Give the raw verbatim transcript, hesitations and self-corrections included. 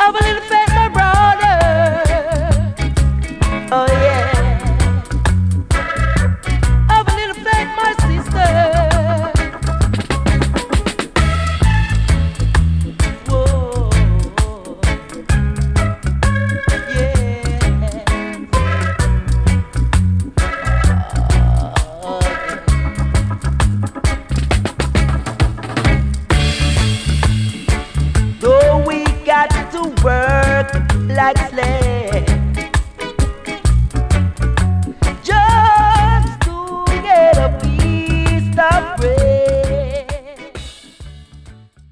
Have a little faith, my brother. Oh yeah. Have a little faith, my sister. Whoa. Yeah. Oh, yeah. Though we got to work like slaves.